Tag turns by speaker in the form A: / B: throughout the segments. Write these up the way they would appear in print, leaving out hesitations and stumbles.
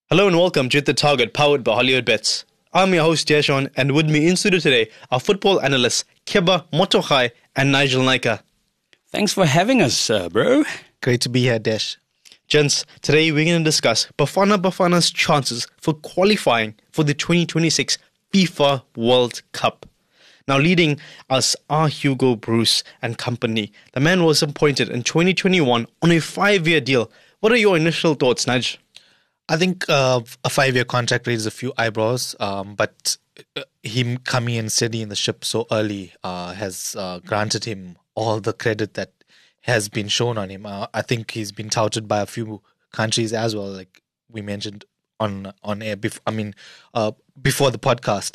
A: Hello and welcome to The Target, powered by Hollywood Bets. I'm your host, Yashon, and with me in studio today are football analysts Keba Motochai and Nigel Naika.
B: Thanks for having us, bro.
C: Great to be here, Desh.
A: Gents, today we're going to discuss Bafana's chances for qualifying for the 2026 FIFA World Cup. Now, leading us are Hugo Broos and company. The man was appointed in 2021 on a 5-year deal. What are your initial thoughts, Nige?
C: I think a 5-year contract raises a few eyebrows, but him coming in steady in the ship so early has granted him all the credit that has been shown on him. I think he's been touted by a few countries as well, like we mentioned on air. Before the podcast.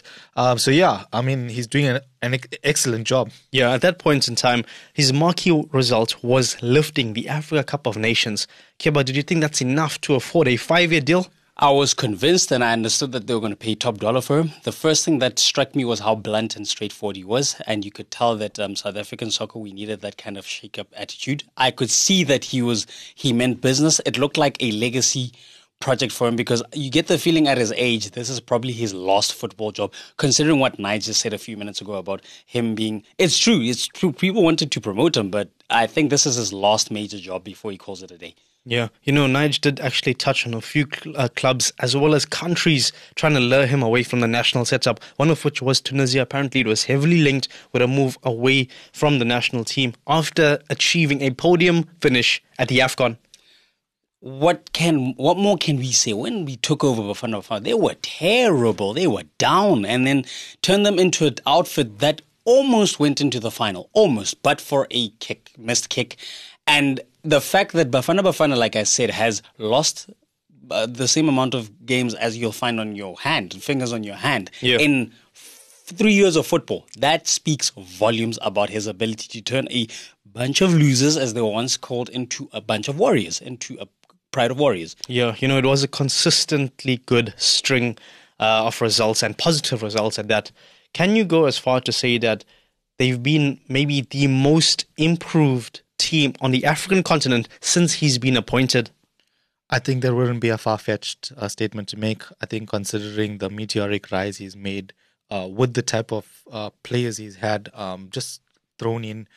C: He's doing an excellent job.
A: Yeah, at that point in time, his marquee result was lifting the Africa Cup of Nations. Keba, did you think that's enough to afford a 5-year deal?
B: I was convinced and I understood that they were going to pay top dollar for him. The first thing that struck me was how blunt and straightforward he was. And you could tell that South African soccer, we needed that kind of shake-up attitude. I could see that he meant business. It looked like a legacy project for him because you get the feeling at his age, this is probably his last football job, considering what Nigel said a few minutes ago about him being... It's true. People wanted to promote him, but I think this is his last major job before he calls it a day.
A: Yeah, Nige did actually touch on a few clubs as well as countries trying to lure him away from the national setup, one of which was Tunisia. Apparently, it was heavily linked with a move away from the national team after achieving a podium finish at the AFCON.
B: What more can we say? When we took over Bafana, they were terrible. They were down, and then turned them into an outfit that almost went into the final, but for a missed kick. And the fact that Bafana, like I said, has lost the same amount of games as you'll find on your fingers on your hand, in 3 years of football, that speaks volumes about his ability to turn a bunch of losers, as they were once called, into a bunch of warriors, into a pride of warriors.
A: Yeah, it was a consistently good string of results and positive results at that. Can you go as far to say that they've been maybe the most improved team on the African continent since he's been appointed?
C: I think there wouldn't be a far-fetched statement to make. I think considering the meteoric rise he's made with the type of players he's had just thrown in,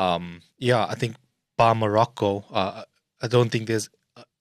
C: I think bar Morocco, I don't think there's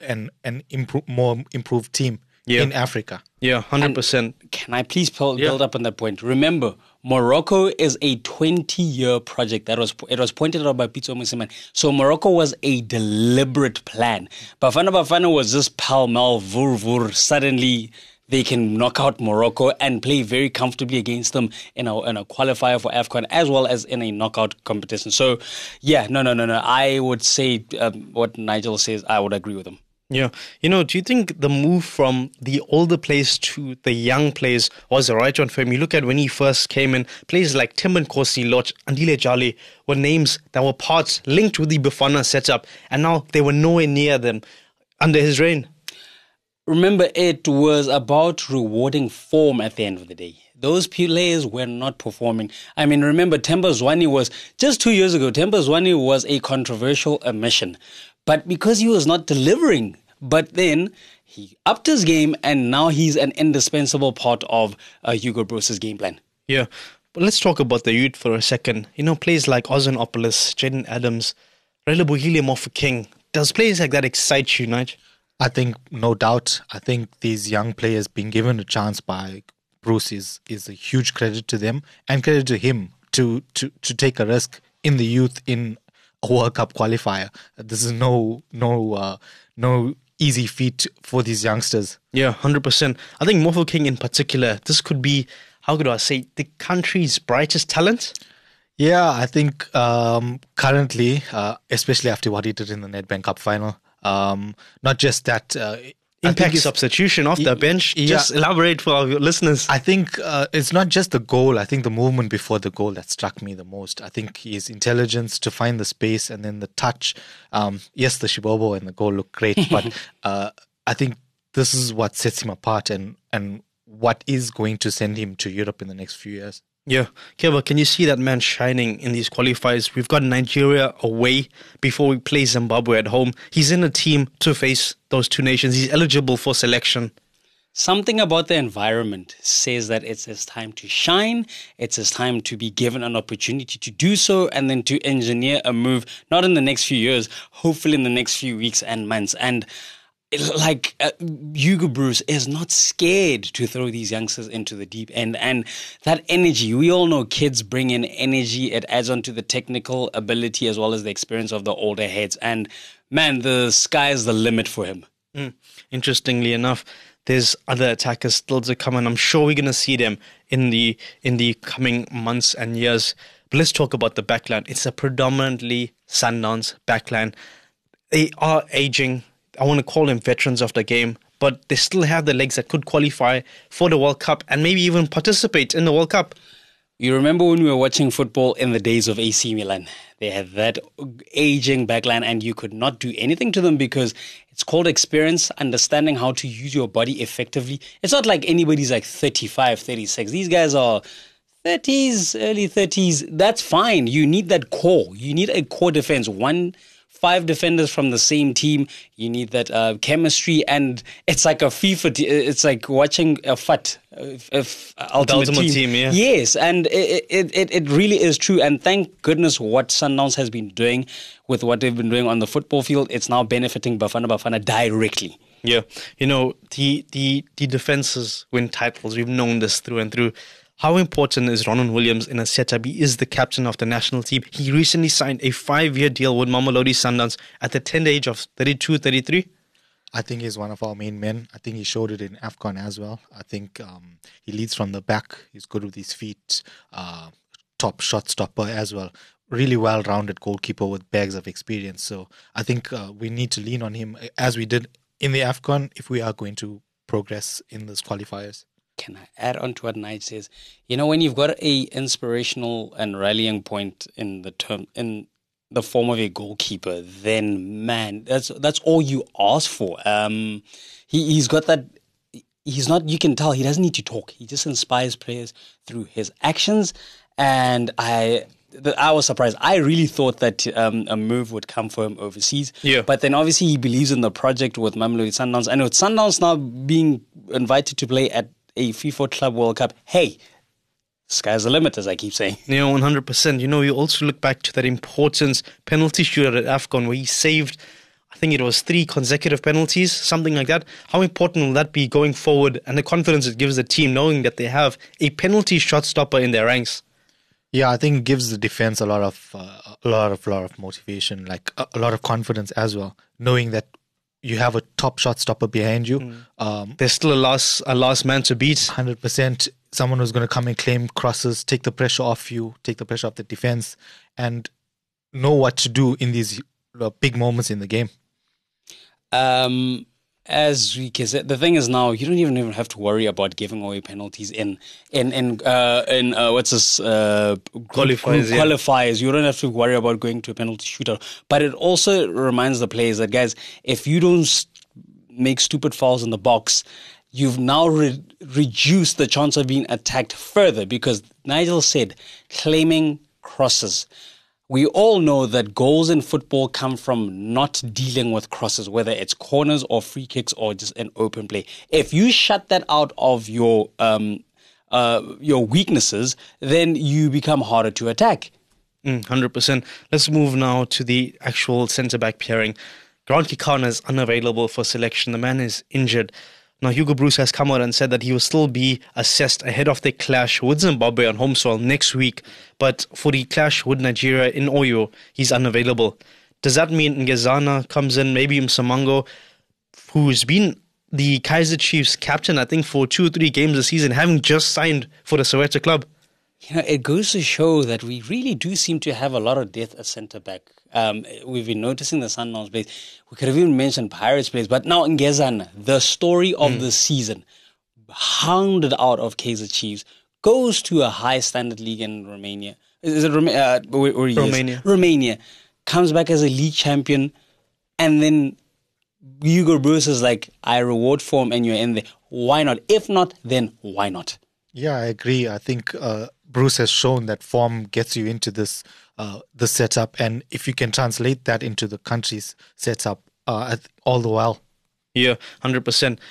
C: more improved team in Africa.
A: Yeah, 100%.
B: And can I please build up on that point? Remember, Morocco is a 20-year project. It was pointed out by Pitso Musiman. So Morocco was a deliberate plan. Bafana was just pell-mell, vur. Suddenly, they can knock out Morocco and play very comfortably against them in a qualifier for AFCON as well as in a knockout competition. So, no. I would say what Nigel says, I would agree with him.
A: Yeah. Do you think the move from the older players to the young players was the right one for him? You look at when he first came in, players like Tim Nkosi, Loch, Andile Jali were names that were parts linked with the Bafana setup, and now they were nowhere near them under his reign.
B: Remember, it was about rewarding form at the end of the day. Those players were not performing. I mean, remember, Themba Zwane was, just 2 years ago, Themba Zwane was a controversial omission. But because he was not delivering, but then he upped his game and now he's an indispensable part of Hugo Broos' game plan.
A: Yeah, but let's talk about the youth for a second. Players like Ozanopoulos, Jaden Adams, Relebohile Mofokeng. Does players like that excite you, Nige?
C: I think, no doubt. I think these young players being given a chance by Broos is a huge credit to them and credit to him to take a risk in the youth in a World Cup qualifier. This is no easy feat for these youngsters.
A: Yeah, 100%. I think Mofokeng in particular, this could be, how could I say, the country's brightest talent?
C: Yeah, I think currently, especially after what he did in the Nedbank Cup final, not just that...
A: Impact substitution off the bench. Just elaborate for our listeners.
C: I think it's not just the goal. I think the movement before the goal that struck me the most. I think his intelligence to find the space and then the touch. Yes, the Shibobo and the goal look great, but I think this is what sets him apart and what is going to send him to Europe in the next few years.
A: Yeah. Keba, can you see that man shining in these qualifiers? We've got Nigeria away before we play Zimbabwe at home. He's in a team to face those two nations. He's eligible for selection.
B: Something about the environment says that it's his time to shine. It's his time to be given an opportunity to do so and then to engineer a move, not in the next few years, hopefully in the next few weeks and months. And Hugo Bruce is not scared to throw these youngsters into the deep end. And that energy, we all know kids bring in energy. It adds on to the technical ability as well as the experience of the older heads. And man, the sky is the limit for him.
A: Interestingly enough, there's other attackers still to come, and I'm sure we're going to see them in the coming months and years. But let's talk about the backline. It's a predominantly Sundowns backline. They are aging. I want to call them veterans of the game, but they still have the legs that could qualify for the World Cup and maybe even participate in the World Cup.
B: You remember when we were watching football in the days of AC Milan? They had that aging backline and you could not do anything to them because it's called experience, understanding how to use your body effectively. It's not like anybody's like 35, 36. These guys are 30s, early 30s. That's fine. You need that core. You need a core defense. 5 defenders from the same team. You need that chemistry, and it's like a FIFA. It's like watching a FUT, ultimate team.
A: Yeah.
B: Yes, and it really is true. And thank goodness what Sundowns has been doing with what they've been doing on the football field. It's now benefiting Bafana Bafana directly.
A: Yeah, the defenses win titles. We've known this through and through. How important is Ronwen Williams in a setup? He is the captain of the national team. He recently signed a 5-year deal with Mamelodi Sundowns at the tender age of 32, 33.
C: I think he's one of our main men. I think he showed it in AFCON as well. I think he leads from the back. He's good with his feet. Top shot stopper as well. Really well-rounded goalkeeper with bags of experience. So I think we need to lean on him as we did in the AFCON if we are going to progress in those qualifiers.
B: Can I add on to what Nige says? When you've got a inspirational and rallying point in the form of a goalkeeper, then man, that's all you ask for. He's got that. He's not. You can tell he doesn't need to talk. He just inspires players through his actions. And I was surprised. I really thought that a move would come for him overseas.
A: Yeah.
B: But then obviously he believes in the project with Mamelodi Sundowns. And with Sundowns now being invited to play at a FIFA Club World Cup, hey, sky's the limit, as I keep saying.
A: 100%. You also look back to that important penalty shootout at AFCON where he saved, I think it was 3 consecutive penalties, something like that. How important will that be going forward, and the confidence it gives the team knowing that they have a penalty shot stopper in their ranks?
C: Yeah, I think it gives the defense a lot of motivation, like a lot of confidence as well, knowing that you have a top shot stopper behind you.
A: There's still a last man to beat.
C: 100%. Someone who's going to come and claim crosses, take the pressure off you, take the pressure off the defense, and know what to do in these big moments in the game.
B: As we can say, the thing is now you don't even have to worry about giving away penalties in what's this
A: Qualifiers, yeah.
B: qualifiers. You don't have to worry about going to a penalty shootout. But it also reminds the players that, guys, if you don't make stupid fouls in the box, you've now reduced the chance of being attacked further, because Nigel said claiming crosses. We all know that goals in football come from not dealing with crosses, whether it's corners or free kicks or just an open play. If you shut that out of your weaknesses, then you become harder to attack.
A: 100%. Let's move now to the actual centre-back pairing. Grant Kikana is unavailable for selection. The man is injured. Now, Hugo Bruce has come out and said that he will still be assessed ahead of the clash with Zimbabwe on home soil next week. But for the clash with Nigeria in Oyo, he's unavailable. Does that mean Ngezana comes in, maybe Msamango, who's been the Kaizer Chiefs captain, I think, for 2 or 3 games this season, having just signed for the Soweto club?
B: It goes to show that we really do seem to have a lot of depth at centre-back. We've been noticing the Sundowns plays. We could have even mentioned Pirates plays. But now Ngezana, the story of the season, hounded out of Kaizer Chiefs, goes to a high standard league in Romania. Is it
A: Romania?
B: Romania. Comes back as a league champion. And then Hugo Bruce is like, I reward form and you're in there. Why not? If not, then why not?
C: Yeah, I agree. I think Bruce has shown that form gets you into this setup, and if you can translate that into the country's setup, all the while.
A: Yeah, 100%.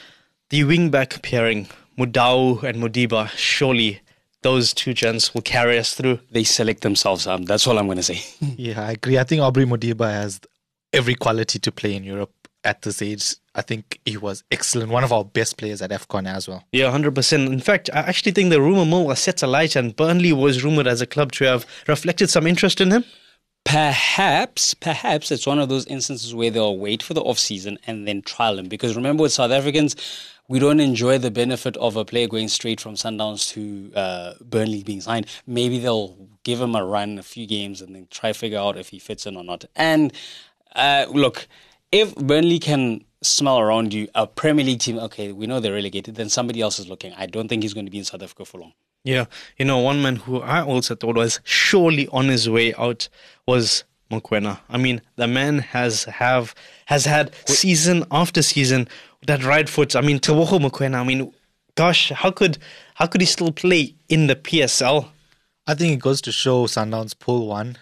A: The wing-back pairing, Mudau and Modiba, surely those two gents will carry us through.
B: They select themselves. That's all I'm going to say.
C: Yeah, I agree. I think Aubrey Modiba has every quality to play in Europe at this age. I think he was excellent. One of our best players at AFCON as well.
A: Yeah, 100%. In fact, I actually think the rumour mill was set alight, and Burnley was rumoured as a club to have reflected some interest in him.
B: Perhaps it's one of those instances where they'll wait for the off-season and then trial him. Because remember, with South Africans, we don't enjoy the benefit of a player going straight from Sundowns to Burnley being signed. Maybe they'll give him a run, a few games, and then try to figure out if he fits in or not. And look, if Burnley can smell around you, a Premier League team, okay, we know they're relegated, then somebody else is looking. I don't think he's going to be in South Africa for long.
A: Yeah, one man who I also thought was surely on his way out was Mokoena. I mean, the man has had season after season that right foot. I mean, Teboho Mokoena. I mean, gosh, how could he still play in the PSL?
C: I think it goes to show Sundowns pull one.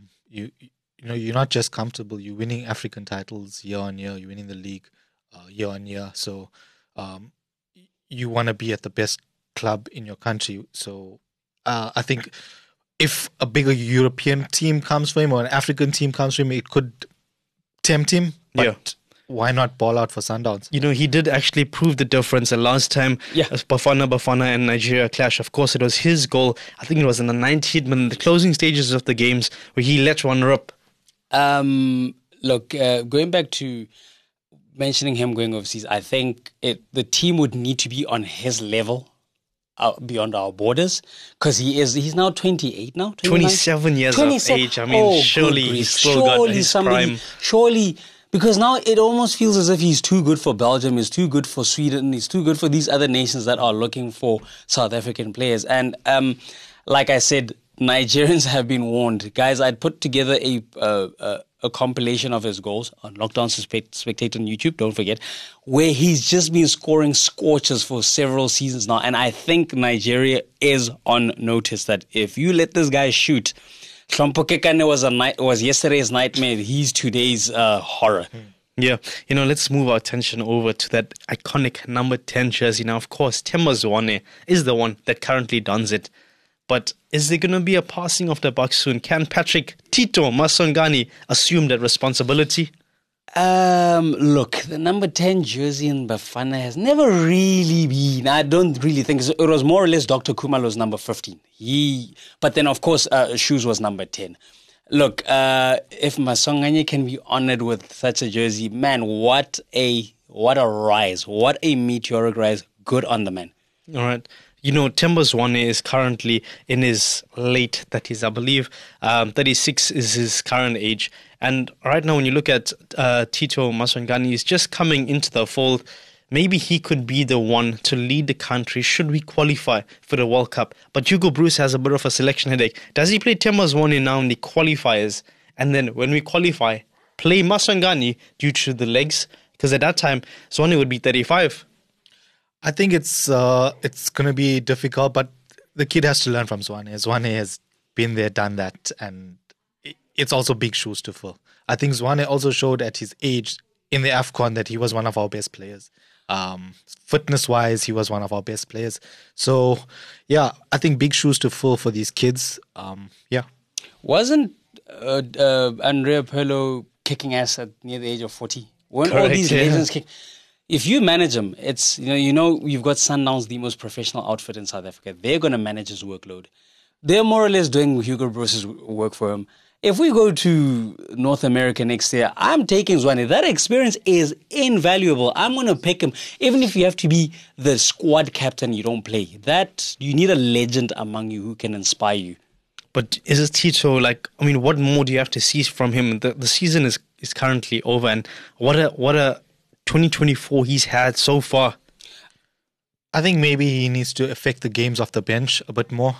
C: You're not just comfortable. You're winning African titles year on year. You're winning the league year on year. So you want to be at the best club in your country. So I think if a bigger European team comes for him or an African team comes for him, it could tempt him. But why not ball out for Sundowns?
A: He did actually prove the difference. The last time Bafana and Nigeria clash, of course, it was his goal. I think it was in the 90th minute, the closing stages of the games, where he let one rip.
B: Look, going back to mentioning him going overseas, I think the team would need to be on his level beyond our borders, because he's now 28 now.
A: 27 years of age. I mean, surely he's still got his prime.
B: Surely, because now it almost feels as if he's too good for Belgium, he's too good for Sweden, he's too good for these other nations that are looking for South African players. And like I said, Nigerians have been warned. Guys, I'd put together a compilation of his goals on Lockdown Spectator on YouTube, don't forget, where he's just been scoring scorchers for several seasons now. And I think Nigeria is on notice that if you let this guy shoot, Hlompo Kekane was yesterday's nightmare. He's today's horror.
A: Yeah, let's move our attention over to that iconic number 10 jersey. Now, of course, Themba Zwane is the one that currently dons it. But is there going to be a passing of the buck soon? Can Patrick Tito Masongani assume that responsibility?
B: Look, the number 10 jersey in Bafana has never really been. I don't really think it was more or less Dr. Khumalo's number 15. But then, of course, Shoes was number 10. Look, if Masongani can be honored with such a jersey, man, what a rise, what a meteoric rise. Good on the man.
A: All right. Themba Zwane is currently in his late 30s, I believe. 36 is his current age. And right now, when you look at Tito Masongani, he's just coming into the fold. Maybe he could be the one to lead the country should we qualify for the World Cup. But Hugo Broos has a bit of a selection headache. Does he play Themba Zwane now in the qualifiers? And then when we qualify, play Masongani due to the legs? Because at that time, Zwane would be 35.
C: I think it's going to be difficult, but the kid has to learn from Zwane. Zwane has been there, done that, and it's also big shoes to fill. I think Zwane also showed at his age in the AFCON that he was one of our best players. Fitness-wise, he was one of our best players. So, yeah, I think big shoes to fill for these kids.
B: Wasn't Andrea Pirlo kicking ass at near the age of 40? Weren't all these legends kick? If you manage him, it's you've got Sundowns, the most professional outfit in South Africa. They're going to manage his workload. They're more or less doing Hugo Broos' work for him. If we go to North America next year, I'm taking Zwane. That experience is invaluable. I'm going to pick him. Even if you have to be the squad captain, you don't play. That you need a legend among you who can inspire you.
A: But is it Tito, what more do you have to see from him? The season is currently over, and what a 2024 he's had so far.
C: I think maybe he needs to affect the games off the bench a bit more.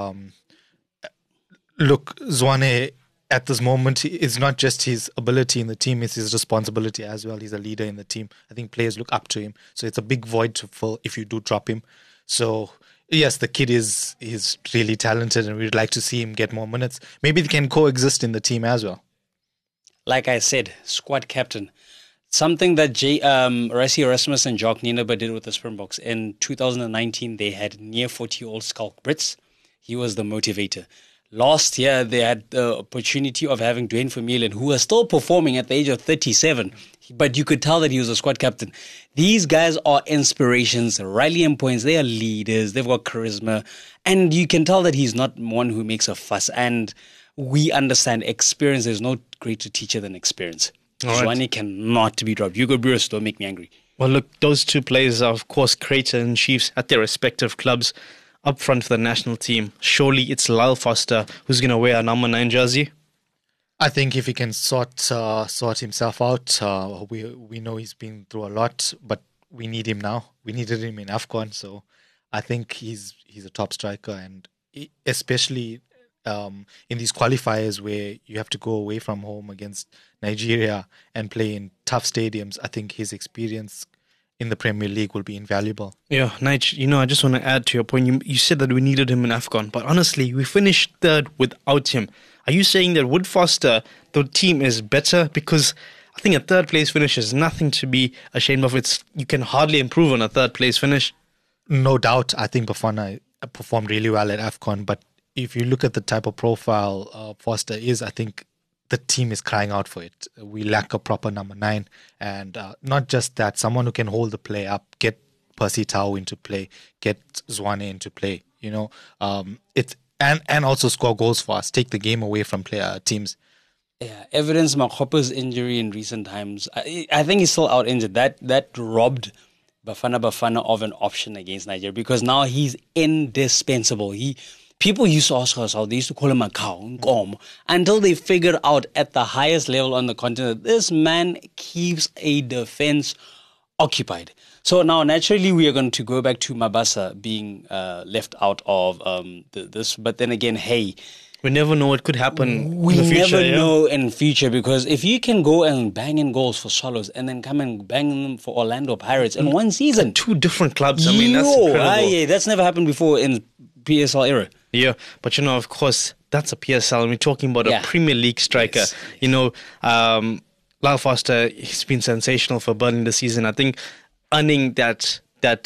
C: Look, Zwane at this moment is not just his ability in the team, it's his responsibility as well. He's a leader in the team. I think players look up to him. So it's a big void to fill if you do drop him. So yes, the kid is really talented and we'd like to see him get more minutes. Maybe they can coexist in the team as well.
B: Like I said, squad captain. Something that Rassie Erasmus and Jacques Nienaber did with the Springboks. In 2019, they had near 40-year-old Skalk Brits. He was the motivator. Last year, they had the opportunity of having Dwayne Vermeulen, who was still performing at the age of 37. But you could tell that he was a squad captain. These guys are inspirations, rallying points. They are leaders. They've got charisma. And you can tell that he's not one who makes a fuss. And we understand experience. There's no greater teacher than experience. Zwane cannot be dropped. Hugo Broos, don't make me angry.
A: Well, look, those two players are, of course, creator and chiefs at their respective clubs. Up front for the national team, surely it's Lyle Foster who's going to wear a number 9 jersey.
C: I think if he can sort himself out, we know he's been through a lot, but we need him now. We needed him in AFCON, so I think he's a top striker, and especially in these qualifiers where you have to go away from home against Nigeria and play in tough stadiums, I think his experience in the Premier League will be invaluable.
A: Yeah, Nige, I just want to add to your point. You said that we needed him in AFCON, but honestly, we finished third without him. Are you saying that with Foster, the team is better? Because I think a third place finish is nothing to be ashamed of. You can hardly improve on a third place finish.
C: No doubt, I think Bafana performed really well at AFCON, but if you look at the type of profile Foster is, I think the team is crying out for it. We lack a proper number 9, and not just that, someone who can hold the play up, get Percy Tau into play, get Zwane into play. And also score goals for us, take the game away from teams.
B: Yeah, Evidence Makgopa's injury in recent times, I think he's still out injured. That robbed Bafana of an option against Nigeria, because now he's indispensable. People used to ask us how they used to call him a cow, until they figured out at the highest level on the continent, this man keeps a defense occupied. So now, naturally, we are going to go back to Mabasa being left out of this. But then again, hey,
A: we never know what could happen in the future.
B: We never know in future, because if you can go and bang in goals for Swallows and then come and bang them for Orlando Pirates in one season.
A: 2 different clubs. I mean, that's incredible.
B: That's never happened before in PSL era.
A: Yeah, but of course, that's a PSL, and we're talking about a Premier League striker. Yes. Lyle Foster, he's been sensational for Burnley this season. I think earning that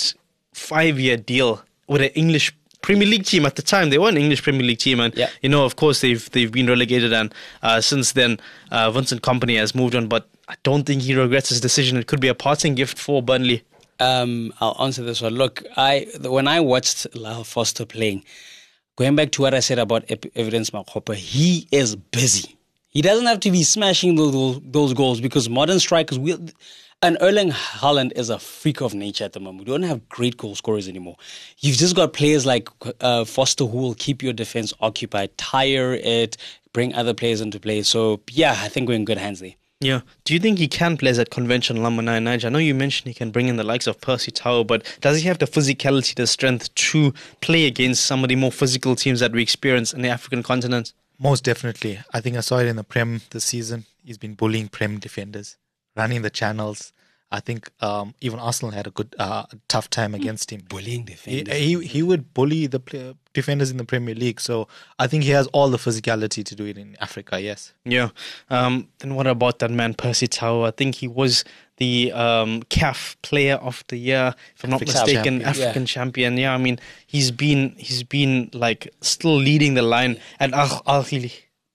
A: 5-year deal with an English Premier League team at the time. They were an English Premier League team, and of course they've been relegated, and since then Vincent Kompany has moved on. But I don't think he regrets his decision. It could be a parting gift for Burnley.
B: I'll answer this one. Look, when I watched Lyle Foster playing, going back to what I said about Evidence Makgopa, he is busy. He doesn't have to be smashing those goals, because modern strikers and Erling Haaland is a freak of nature at the moment. We don't have great goal scorers anymore. You've just got players like Foster who will keep your defense occupied, tire it, bring other players into play. So, I think we're in good hands there.
A: Yeah. Do you think he can play as that conventional number 9, Nigel? I know you mentioned he can bring in the likes of Percy Tau, but does he have the physicality, the strength to play against some of the more physical teams that we experience in the African continent?
C: Most definitely. I think I saw it in the Prem this season. He's been bullying Prem defenders, running the channels. I think even Arsenal had a good tough time against him.
B: Bullying defenders.
C: He would bully the defenders in the Premier League. So I think he has all the physicality to do it in Africa, yes.
A: Yeah. Then what about that man, Percy Tau? I think he was the CAF Player of the Year, if I'm not mistaken, African champion. Yeah, I mean, he's been like still leading the line at Al-Ahly.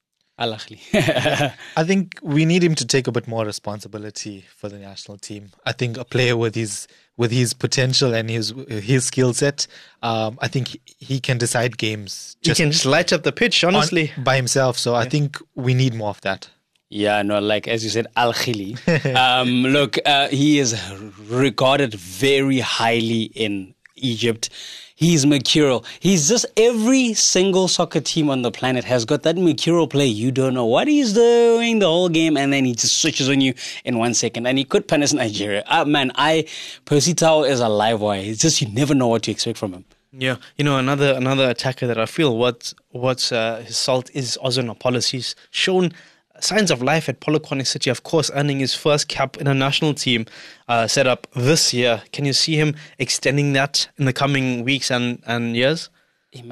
C: I think we need him to take a bit more responsibility for the national team. I think a player with his potential and his skill set, I think he can decide games.
A: He can just light up the pitch, honestly,
C: by himself. So I think we need more of that.
B: Yeah, no, like as you said, Al-Ahly. Look, he is regarded very highly in Egypt. He's mercurial. He's just, every single soccer team on the planet has got that mercurial play. You don't know what he's doing the whole game, and then he just switches on you in 1 second. And he could punish Nigeria. Percy Tau is a live wire. It's just, you never know what to expect from him.
A: Yeah, another attacker that I feel what's his salt is Ozone Apollos. He's shown signs of life at Polokwane City, of course, earning his first cap in a national team set up this year. Can you see him extending that in the coming weeks and years?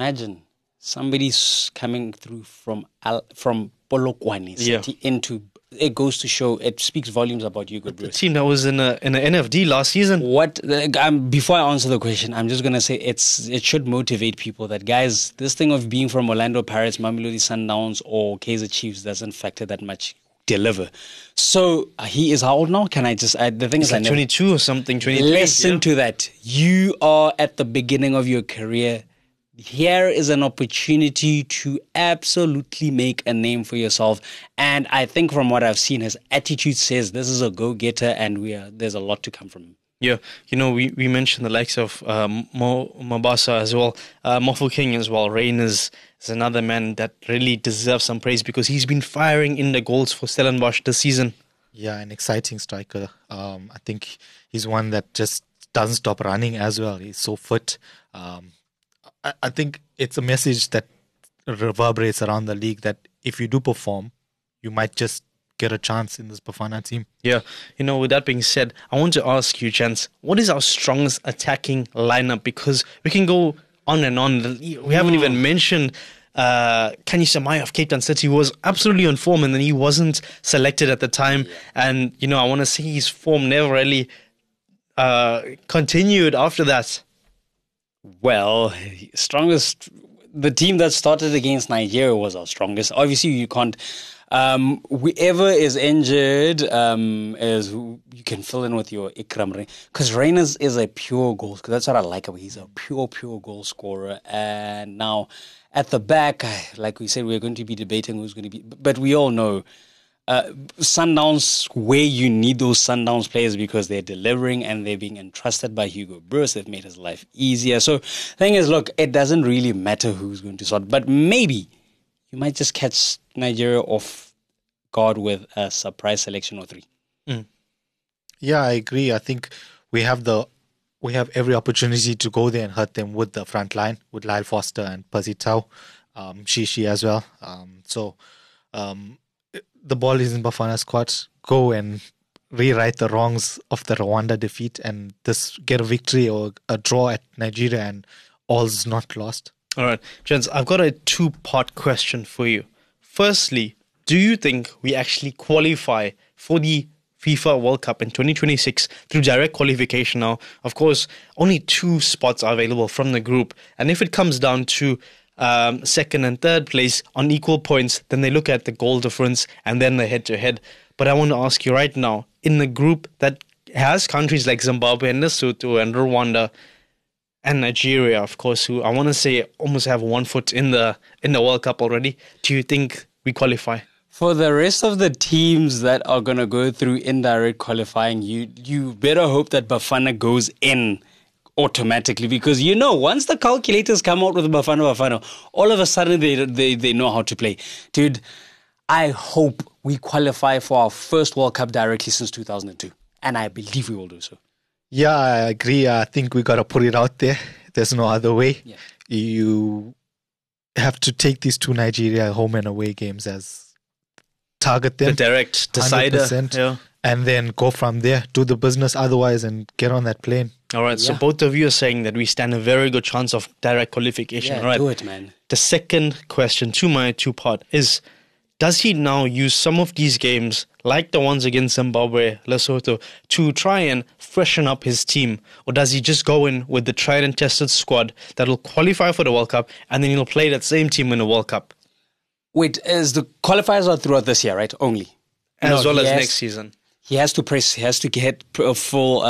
B: Imagine somebody's coming through from Polokwane City into it goes to show, it speaks volumes about Hugo
A: The
B: Broos.
A: team that was in a NFD last season.
B: Before I answer the question, I'm just gonna say it should motivate people that, guys, this thing of being from Orlando Pirates, Mamelodi Sundowns, or Kaizer Chiefs doesn't factor that much. Deliver. So he is how old now? Can I just? The thing
A: It's
B: is,
A: like 22 or something, 23.
B: listen to that. You are at the beginning of your career. Here is an opportunity to absolutely make a name for yourself. And I think from what I've seen, his attitude says this is a go-getter, and there's a lot to come from him.
A: Yeah, we mentioned the likes of Mabasa as well, Mofu King as well. Rain is another man that really deserves some praise because he's been firing in the goals for Stellenbosch this season.
C: Yeah, an exciting striker. I think he's one that just doesn't stop running as well. He's so fit. I think it's a message that reverberates around the league that if you do perform, you might just get a chance in this Bafana team.
A: Yeah, with that being said, I want to ask you, gents, what is our strongest attacking lineup? Because we can go on and on. We haven't even mentioned Kanye Samaya of Cape Town City, who was absolutely on form and then he wasn't selected at the time. And, I want to see his form never really continued after that.
B: Well, the team that started against Nigeria was our strongest. Obviously, you can't. Whoever is injured is who you can fill in with your Ikram. Because Reyners is a pure goal scorer. That's what I like about him. He's a pure goal scorer. And now at the back, like we said, we're going to be debating who's going to be. But we all know Sundowns, where you need those Sundowns players because they're delivering and they're being entrusted by Hugo Broos. They've made his life easier. So the thing is, look, it doesn't really matter who's going to start. But maybe you might just catch Nigeria off guard with a surprise selection or three.
C: Yeah, I agree. I think we have every opportunity to go there and hurt them with the front line, with Lyle Foster and Percy Tau, Shishi as well. The ball is in Bafana's court. Go and rewrite the wrongs of the Rwanda defeat and just get a victory or a draw at Nigeria, and all's not lost.
A: All right, gents, I've got a two-part question for you. Firstly, do you think we actually qualify for the FIFA World Cup in 2026 through direct qualification now? Of course, only 2 spots are available from the group. And if it comes down to second and third place on equal points, then they look at the goal difference and then the head-to-head. But I want to ask you right now, in the group that has countries like Zimbabwe and Lesotho and Rwanda and Nigeria, of course, who I want to say almost have 1 foot in the World Cup already, do you think we qualify?
B: For the rest of the teams that are going to go through indirect qualifying, you better hope that Bafana goes in automatically, because once the calculators come out with Bafana, all of a sudden they know how to play. Dude, I hope we qualify for our first World Cup directly since 2002, and I believe we will do so.
C: Yeah, I agree. I think we got to put it out there. There's no other way.
B: Yeah.
C: You have to take these 2 Nigeria home and away games as target them.
A: The direct decider.
C: 100%,
A: Yeah.
C: and then go from there, do the business otherwise, and get on that plane.
A: All right, so both of you are saying that we stand a very good chance of direct qualification.
B: Yeah,
A: All right.
B: do it, man.
A: The second question to my 2-part is, does he now use some of these games, like the ones against Zimbabwe, Lesotho, to try and freshen up his team? Or does he just go in with the tried and tested squad that will qualify for the World Cup, and then he'll play that same team in the World Cup?
B: Wait, as the qualifiers are throughout this year, right? Only.
A: As well as next season.
B: He has to press, he has to get a full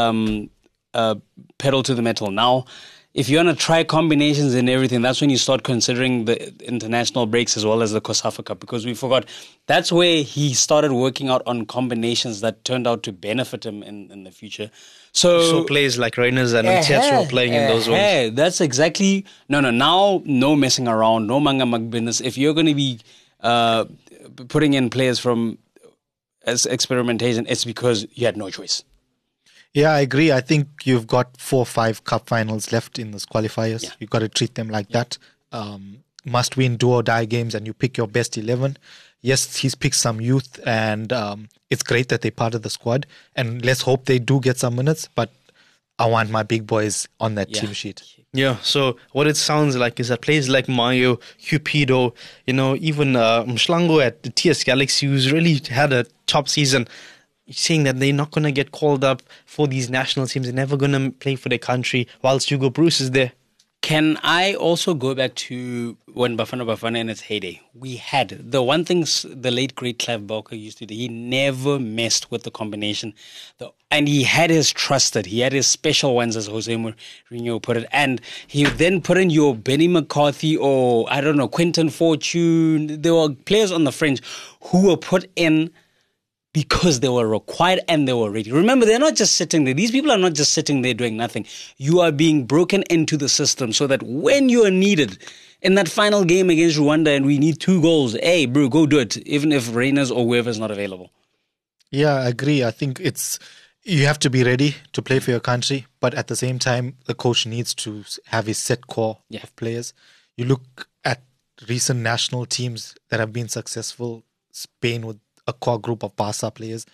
B: pedal to the metal. Now, if you want to try combinations and everything, that's when you start considering the international breaks as well as the COSAFA Cup, because we forgot that's where he started working out on combinations that turned out to benefit him in the future. So
A: players like Reyners and Mtetsu are playing in those roles.
B: That's exactly now no messing around, no manga business. If you're going to be putting in players from as experimentation, it's because you had no choice.
C: Yeah, I agree. I think you've got 4 or 5 cup finals left in those qualifiers. Yeah. You've got to treat them like that. Must win, do or die games, and you pick your best 11. Yes, he's picked some youth, and it's great that they're part of the squad. And let's hope they do get some minutes. But I want my big boys on that
B: Yeah.
C: team sheet.
A: Yeah, so what it sounds like is that players like Mayo, Cupido, even Mshlango at the TS Galaxy, who's really had a top season, saying that they're not going to get called up for these national teams. They're never going to play for their country, whilst Hugo Bruce is there.
B: Can I also go back to when Bafana in its heyday? We had the one thing the late great Clive Barker used to do. He never messed with the combination, and he had his trusted. He had his special ones, as Jose Mourinho put it. And he then put in your Benny McCarthy or I don't know Quentin Fortune. There were players on the fringe who were put in because they were required and they were ready. Remember, they're not just sitting there. These people are not just sitting there doing nothing. You are being broken into the system so that when you are needed in that final game against Rwanda and we need 2 goals, hey, bro, go do it, even if Reyners or whoever's not available.
C: Yeah, I agree. I think you have to be ready to play for your country, but at the same time, the coach needs to have his set core of players. You look at recent national teams that have been successful, Spain with a core group of Barca players,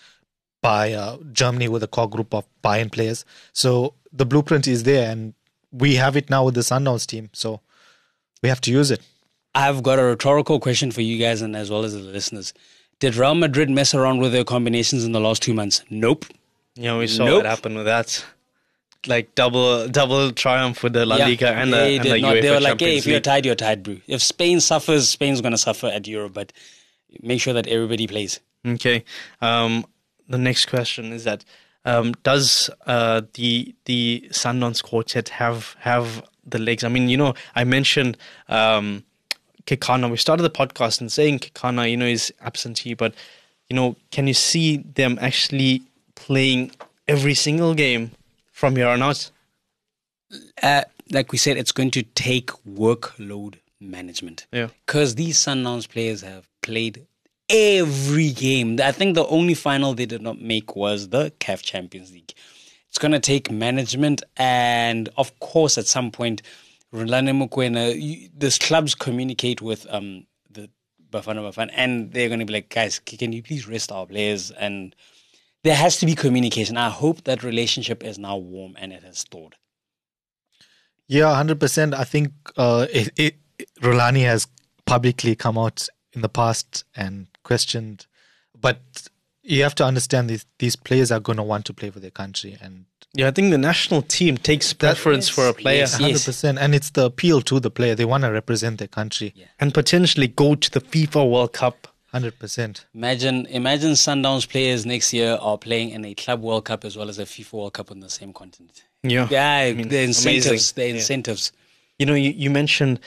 C: by Germany with a core group of Bayern players. So the blueprint is there, and we have it now with the Sundowns team. So we have to use it.
B: I've got a rhetorical question for you guys and as well as the listeners. Did Real Madrid mess around with their combinations in the last 2 months? Nope.
A: Yeah, we saw what happened with that. Like double triumph with the La Liga and the UEFA
B: They were like,
A: Champions
B: hey, if you're
A: League.
B: tied, you're tied, bro. If Spain suffers, Spain's going to suffer at Euro, but make sure that everybody plays.
A: Okay. The next question is that does the Sundowns quartet have the legs? I mean, I mentioned Kekana. We started the podcast and saying Kekana, is absentee, but can you see them actually playing every single game from here on out?
B: Like we said, it's going to take workload management.
A: Yeah.
B: Because these Sundowns players have played every game. I think the only final they did not make was the CAF Champions League. It's going to take management, and of course, at some point, Rulane Mokoena, these clubs communicate with the Bafana, and they're going to be like, guys, can you please rest our players? And there has to be communication. I hope that relationship is now warm and it has thawed.
C: Yeah, 100%. I think Rulani has publicly come out in the past and questioned, but you have to understand these players are going to want to play for their country, and
A: I think the national team takes preference for a player.
C: 100%, and it's the appeal to the player. They want to represent their country
A: and potentially go to the FIFA World Cup.
C: 100%.
B: Imagine Sundowns players next year are playing in a Club World Cup as well as a FIFA World Cup on the same continent.
A: Yeah,
B: the incentives.
A: amazing.
B: The incentives.
A: You mentioned,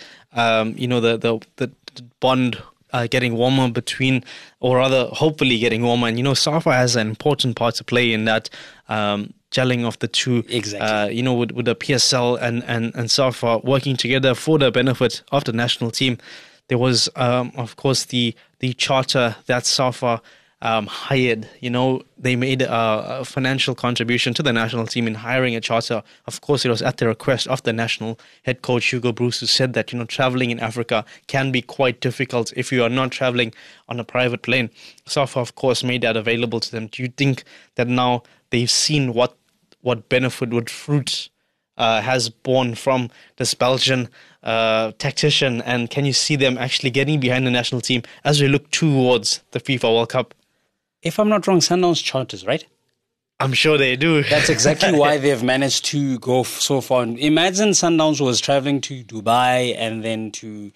A: the bond getting warmer between, or rather, hopefully getting warmer. And SAFA has an important part to play in that gelling of the two.
B: Exactly.
A: With the PSL and SAFA working together for the benefit of the national team. There was, of course, the charter that SAFA hired. They made a financial contribution to the national team in hiring a charter. Of course, it was at the request of the national head coach, Hugo Bruce, who said that, traveling in Africa can be quite difficult if you are not traveling on a private plane. SAFA, of course, made that available to them. Do you think that now they've seen what benefit, what fruit has borne from this Belgian tactician, and can you see them actually getting behind the national team as we look towards the FIFA World Cup?
B: If I'm not wrong, Sundowns charters, right?
A: I'm sure they do.
B: That's exactly why they've managed to go so far. Imagine Sundowns was traveling to Dubai and then to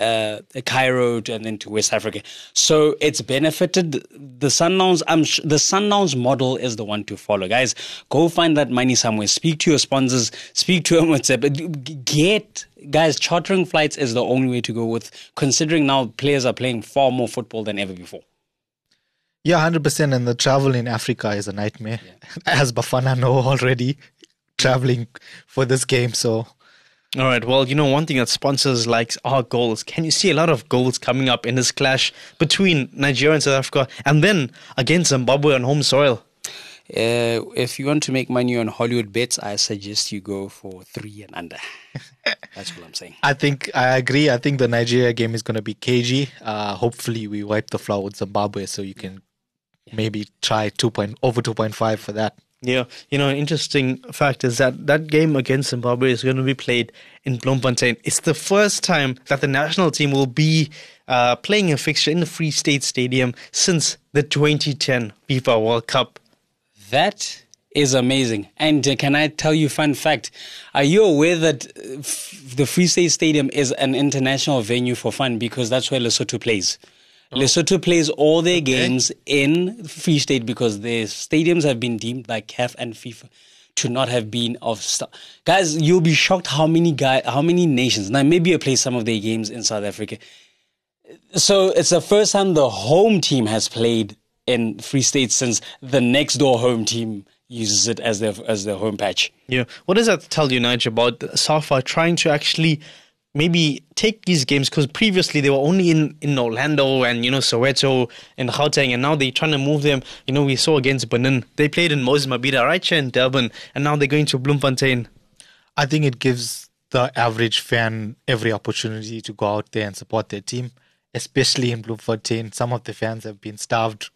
B: Cairo and then to West Africa. So it's benefited the Sundowns. The Sundowns model is the one to follow. Guys, go find that money somewhere. Speak to your sponsors. Speak to them. Guys, chartering flights is the only way to go with, considering now players are playing far more football than ever before.
C: Yeah, 100%. And the travel in Africa is a nightmare. Yeah. As Bafana know already, traveling for this game. So,
A: all right. Well, one thing that sponsors likes are goals. Can you see a lot of goals coming up in this clash between Nigeria and South Africa, and then against Zimbabwe on home soil?
B: If you want to make money on Hollywood bets, I suggest you go for 3 and under. That's what I'm saying.
C: I agree. I think the Nigeria game is going to be cagey. Hopefully, we wipe the floor with Zimbabwe, so you can maybe try over 2.5 for that.
A: Yeah, an interesting fact is that game against Zimbabwe is going to be played in Bloemfontein. It's the first time that the national team will be playing a fixture in the Free State Stadium since the 2010 FIFA World Cup.
B: That is amazing. And can I tell you a fun fact? Are you aware that the Free State Stadium is an international venue for fun because that's where Lesotho plays? Lesotho plays all their games in Free State because their stadiums have been deemed by CAF and FIFA to not have been of guys. You'll be shocked how many nations. Namibia plays some of their games in South Africa. So it's the first time the home team has played in Free State since the next door home team uses it as their home patch.
A: Yeah, what does that tell you, Nigel, about SAFA trying to actually maybe take these games, because previously they were only in Orlando and, Soweto and Gauteng, and now they're trying to move them. We saw against Benin. They played in Moses Mabhida right here in Durban, and now they're going to Bloemfontein.
C: I think it gives the average fan every opportunity to go out there and support their team, especially in Bloemfontein. Some of the fans have been starved,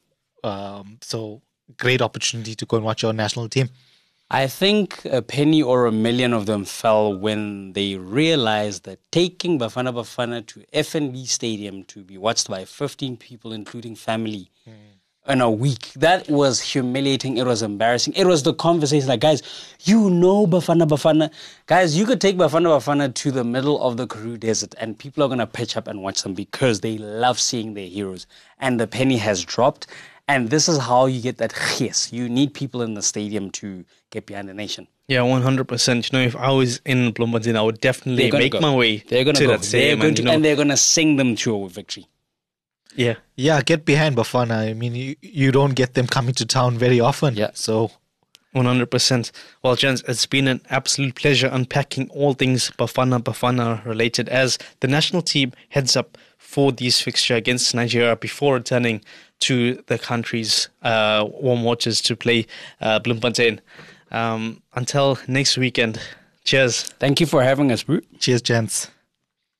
C: so great opportunity to go and watch our national team.
B: I think a penny or a million of them fell when they realized that taking Bafana Bafana to FNB Stadium to be watched by 15 people, including family, in a week, that was humiliating. It was embarrassing. It was the conversation like, guys, Bafana Bafana. Guys, you could take Bafana Bafana to the middle of the Karoo Desert and people are going to pitch up and watch them because they love seeing their heroes. And the penny has dropped. And this is how you get that yes. You need people in the stadium to get behind the nation.
A: Yeah, 100%. If I was in Bloemfontein, I would definitely make my way to that stadium.
B: And they're going to sing them to a victory.
A: Yeah.
C: Yeah, get behind Bafana. I mean, you don't get them coming to town very often.
B: Yeah.
C: So
A: 100%. Well, gents, it's been an absolute pleasure unpacking all things Bafana related as the national team heads up for this fixture against Nigeria before returning to the country's warm waters to play Bloemfontein. Until next weekend, cheers.
B: Thank you for having us, Bru.
C: Cheers, gents.